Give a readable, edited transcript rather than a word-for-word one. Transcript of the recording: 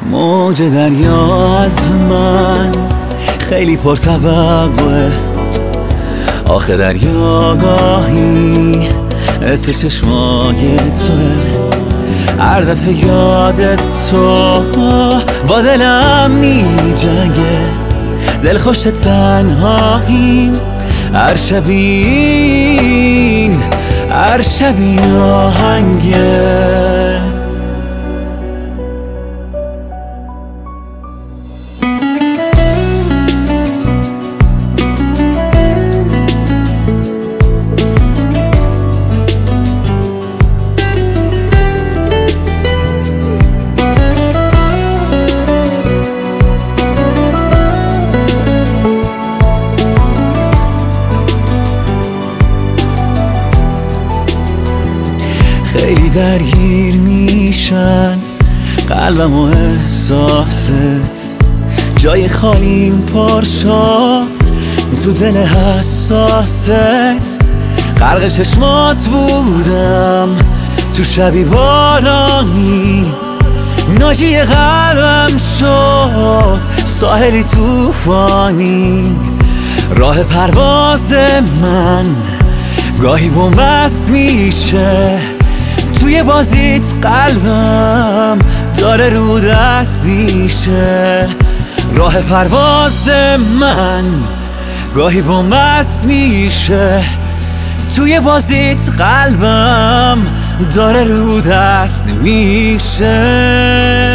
موج دریا از من خیلی پرطبقه، آخه دریا گاهی حس چشمای توه. هر دفعه یاد تو با دلم می جنگه، دل خوش تنهایی. هر شبی آهنگه. خیلی درگیر میشن قلبم و احساست، جای خالیم پر شد تو دل حساست. غرق چشمات بودم تو شبی بارانی، ناجی قلبم شد ساحلی طوفانی. راه پرواز من گاهی بنبست میشه، توی بازیت قلبم داره رو دست میشه. راه پرواز من گاهی بنبست میشه، توی بازیت قلبم داره رو دست میشه.